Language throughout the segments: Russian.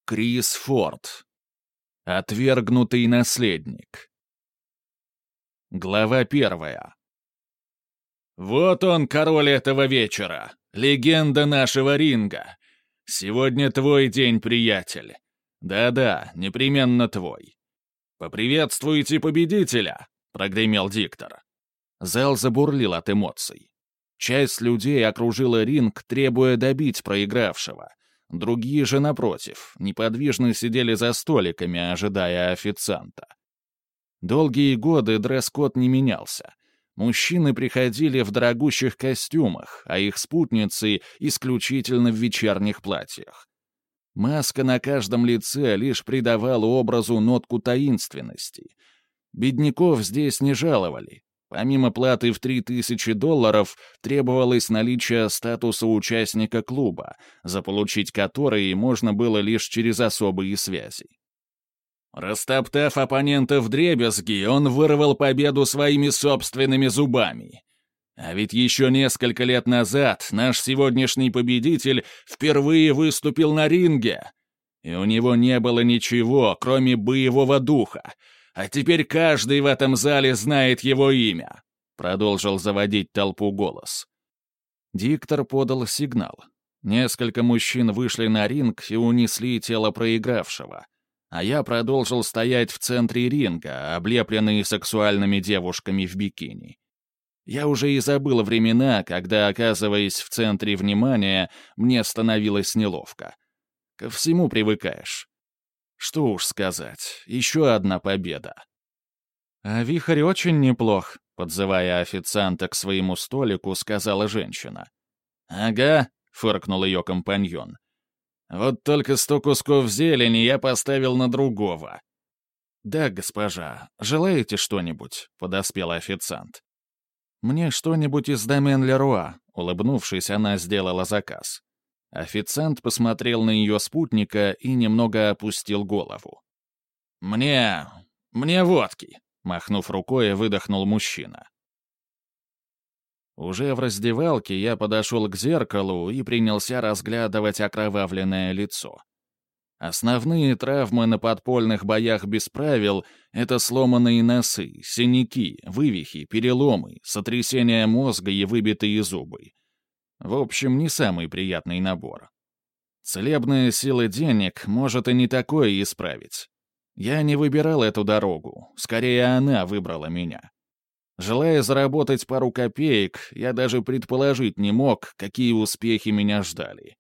Крис Форд. Отвергнутый наследник. Глава 1. Вот он, король этого вечера, легенда нашего ринга. Сегодня твой день, приятель. Да-да, непременно твой. «Поприветствуйте победителя!» — прогремел диктор. Зал забурлил от эмоций. Часть людей окружила ринг, требуя добить проигравшего. Другие же, напротив, неподвижно сидели за столиками, ожидая официанта. Долгие годы дресс-код не менялся. Мужчины приходили в дорогущих костюмах, а их спутницы — исключительно в вечерних платьях. Маска на каждом лице лишь придавала образу нотку таинственности. Бедняков здесь не жаловали. Помимо платы в $3000 требовалось наличие статуса участника клуба, заполучить который можно было лишь через особые связи. Растоптав оппонента вдребезги, он вырвал победу своими собственными зубами. А ведь еще несколько лет назад наш сегодняшний победитель впервые выступил на ринге, и у него не было ничего, кроме боевого духа. А теперь каждый в этом зале знает его имя», — продолжил заводить толпу голос. Диктор подал сигнал. Несколько мужчин вышли на ринг и унесли тело проигравшего, а я продолжил стоять в центре ринга, облепленный сексуальными девушками в бикини. Я уже и забыл времена, когда, оказываясь в центре внимания, мне становилось неловко. Ко всему привыкаешь. Что уж сказать, еще одна победа. «А вихрь очень неплох», — подзывая официанта к своему столику, сказала женщина. «Ага», — фыркнул ее компаньон. «Вот только 100 кусков зелени я поставил на другого». «Да, госпожа, желаете что-нибудь?» — подоспел официант. «Мне что-нибудь из домен Леруа», — улыбнувшись, она сделала заказ. Официант посмотрел на ее спутника и немного опустил голову. «Мне водки», — махнув рукой, выдохнул мужчина. Уже в раздевалке я подошел к зеркалу и принялся разглядывать окровавленное лицо. Основные травмы на подпольных боях без правил — это сломанные носы, синяки, вывихи, переломы, сотрясение мозга и выбитые зубы. В общем, не самый приятный набор. Целебная сила денег может и не такое исправить. Я не выбирал эту дорогу, скорее она выбрала меня. Желая заработать пару копеек, я даже предположить не мог, какие успехи меня ждали.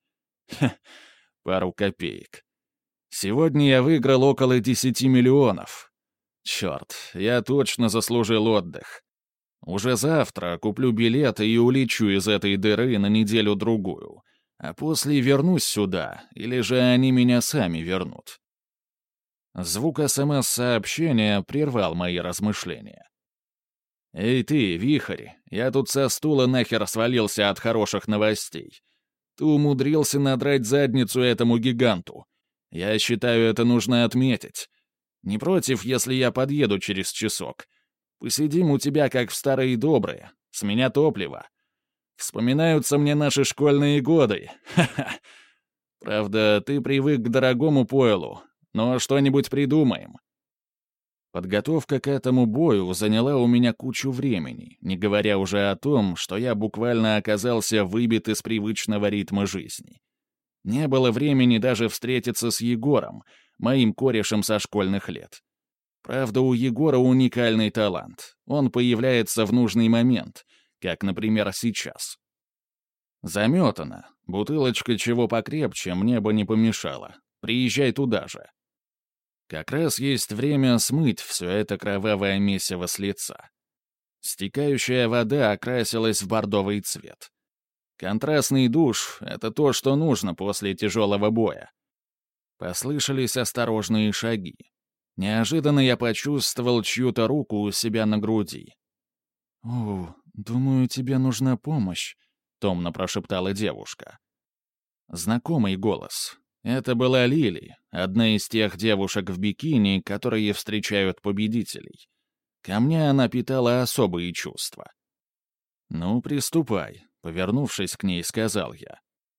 Пару копеек. Сегодня я выиграл около 10 миллионов. Черт, я точно заслужил отдых. Уже завтра куплю билеты и улечу из этой дыры на неделю-другую, а после вернусь сюда, или же они меня сами вернут. Звук СМС-сообщения прервал мои размышления. «Эй ты, вихрь, я тут со стула нахер свалился от хороших новостей. Ты умудрился надрать задницу этому гиганту. Я считаю, это нужно отметить. Не против, если я подъеду через часок. Посидим у тебя, как в старые добрые. С меня топливо. Вспоминаются мне наши школьные годы. Ха-ха. Правда, ты привык к дорогому пойлу, но что-нибудь придумаем». Подготовка к этому бою заняла у меня кучу времени, не говоря уже о том, что я буквально оказался выбит из привычного ритма жизни. Не было времени даже встретиться с Егором, моим корешем со школьных лет. Правда, у Егора уникальный талант. Он появляется в нужный момент, как, например, сейчас. Заметано. Бутылочка чего покрепче мне бы не помешала. Приезжай туда же. Как раз есть время смыть все это кровавое месиво с лица. Стекающая вода окрасилась в бордовый цвет. Контрастный душ — это то, что нужно после тяжелого боя. Послышались осторожные шаги. Неожиданно я почувствовал чью-то руку у себя на груди. «О, думаю, тебе нужна помощь», — томно прошептала девушка. Знакомый голос. Это была Лили, одна из тех девушек в бикини, которые встречают победителей. Ко мне она питала особые чувства. «Ну, приступай», — повернувшись к ней, сказал я.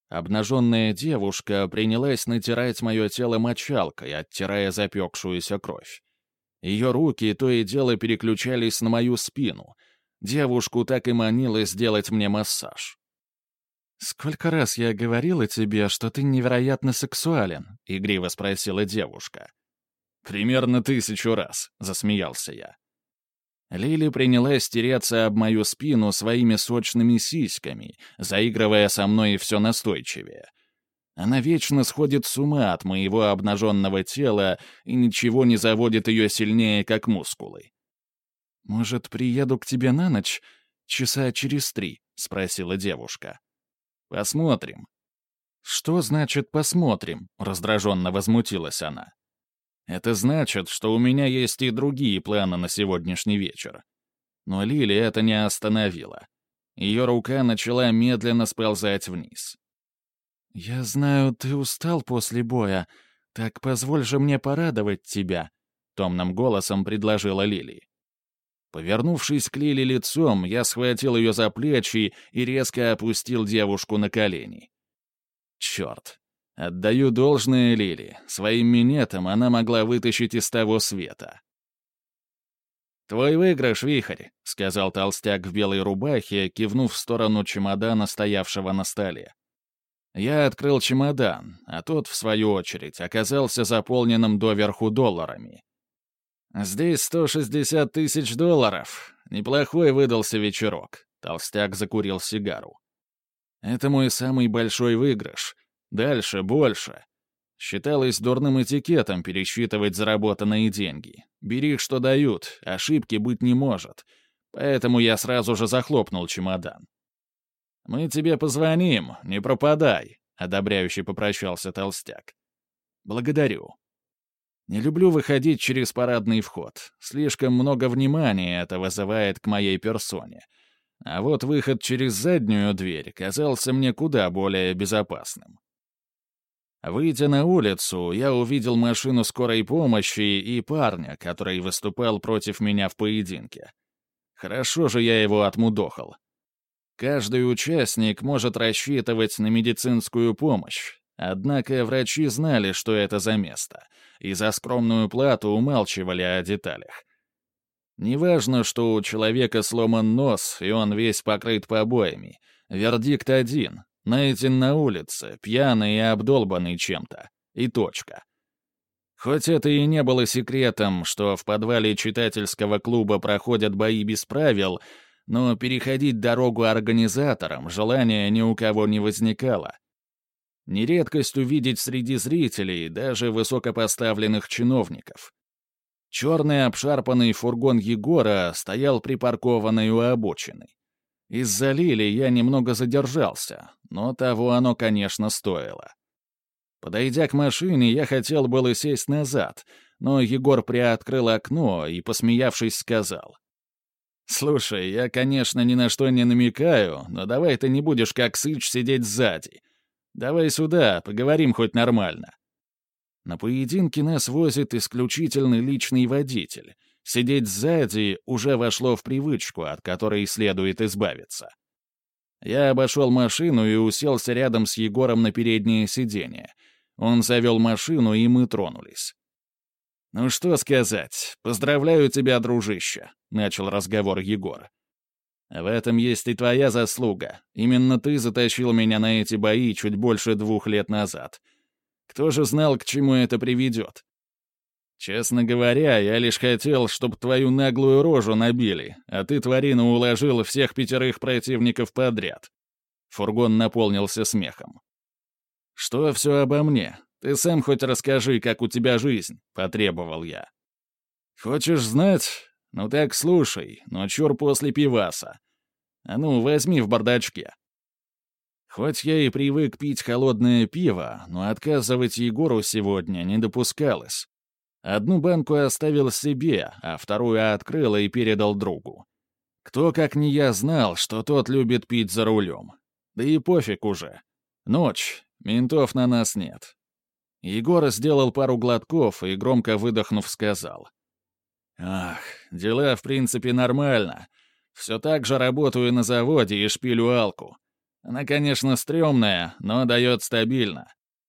Обнаженная девушка принялась натирать мое тело мочалкой, оттирая запекшуюся кровь. Ее руки то и дело переключались на мою спину. Девушку так и манило сделать мне массаж. «Сколько раз я говорила тебе, что ты невероятно сексуален?» — игриво спросила девушка. «Примерно 1000 раз», — засмеялся я. Лили принялась тереться об мою спину своими сочными сиськами, заигрывая со мной все настойчивее. Она вечно сходит с ума от моего обнаженного тела, и ничего не заводит ее сильнее, как мускулы. «Может, приеду к тебе на ночь? Часа через 3?» — спросила девушка. «Посмотрим». «Что значит «посмотрим»?» — раздраженно возмутилась она. «Это значит, что у меня есть и другие планы на сегодняшний вечер». Но Лили это не остановило. Ее рука начала медленно сползать вниз. «Я знаю, ты устал после боя. Так позволь же мне порадовать тебя», — томным голосом предложила Лили. Повернувшись к Лили лицом, я схватил ее за плечи и резко опустил девушку на колени. Черт. Отдаю должное Лили. Своим минетом она могла вытащить из того света. «Твой выигрыш, Вихрь», — сказал толстяк в белой рубахе, кивнув в сторону чемодана, стоявшего на столе. Я открыл чемодан, а тот, в свою очередь, оказался заполненным доверху долларами. «Здесь 160 тысяч долларов. Неплохой выдался вечерок», — толстяк закурил сигару. «Это мой самый большой выигрыш. Дальше больше. Считалось дурным этикетом пересчитывать заработанные деньги. Бери, что дают, ошибки быть не может. Поэтому я сразу же захлопнул чемодан. «Мы тебе позвоним, не пропадай», — одобряюще попрощался толстяк. «Благодарю. Не люблю выходить через парадный вход. Слишком много внимания это вызывает к моей персоне. А вот выход через заднюю дверь казался мне куда более безопасным». Выйдя на улицу, я увидел машину скорой помощи и парня, который выступал против меня в поединке. Хорошо же я его отмудохал. Каждый участник может рассчитывать на медицинскую помощь, однако врачи знали, что это за место, и за скромную плату умалчивали о деталях. Неважно, что у человека сломан нос, и он весь покрыт побоями. Вердикт один — найден на улице, пьяный и обдолбанный чем-то. И точка. Хоть это и не было секретом, что в подвале читательского клуба проходят бои без правил, но переходить дорогу организаторам желания ни у кого не возникало. Не редкость увидеть среди зрителей даже высокопоставленных чиновников. Черный обшарпанный фургон Егора стоял припаркованный у обочины. Из-за Лили я немного задержался, но того оно, конечно, стоило. Подойдя к машине, я хотел было сесть назад, но Егор приоткрыл окно и, посмеявшись, сказал: «Слушай, я, конечно, ни на что не намекаю, но давай ты не будешь как сыч сидеть сзади. Давай сюда, поговорим хоть нормально». На поединке нас возит исключительно личный водитель. Сидеть сзади уже вошло в привычку, от которой следует избавиться. Я обошел машину и уселся рядом с Егором на переднее сиденье. Он завел машину, и мы тронулись. «Ну что сказать, поздравляю тебя, дружище», — начал разговор Егор. «В этом есть и твоя заслуга. Именно ты затащил меня на эти бои чуть больше 2 лет назад. Кто же знал, к чему это приведет? Честно говоря, я лишь хотел, чтобы твою наглую рожу набили, а ты, тварина, уложил всех 5 противников подряд». Фургон наполнился смехом. «Что все обо мне? Ты сам хоть расскажи, как у тебя жизнь», — потребовал я. «Хочешь знать? Ну так слушай, но чур после пиваса. А ну, возьми в бардачке». Хоть я и привык пить холодное пиво, но отказывать Егору сегодня не допускалось. Одну банку оставил себе, а вторую открыл и передал другу. Кто, как не я, знал, что тот любит пить за рулем. Да и пофиг уже. Ночь, ментов на нас нет. Егор сделал пару глотков и, громко выдохнув, сказал: «Ах, дела в принципе нормально. Все так же работаю на заводе и шпилю алку. Она, конечно, стрёмная, но дает стабильно.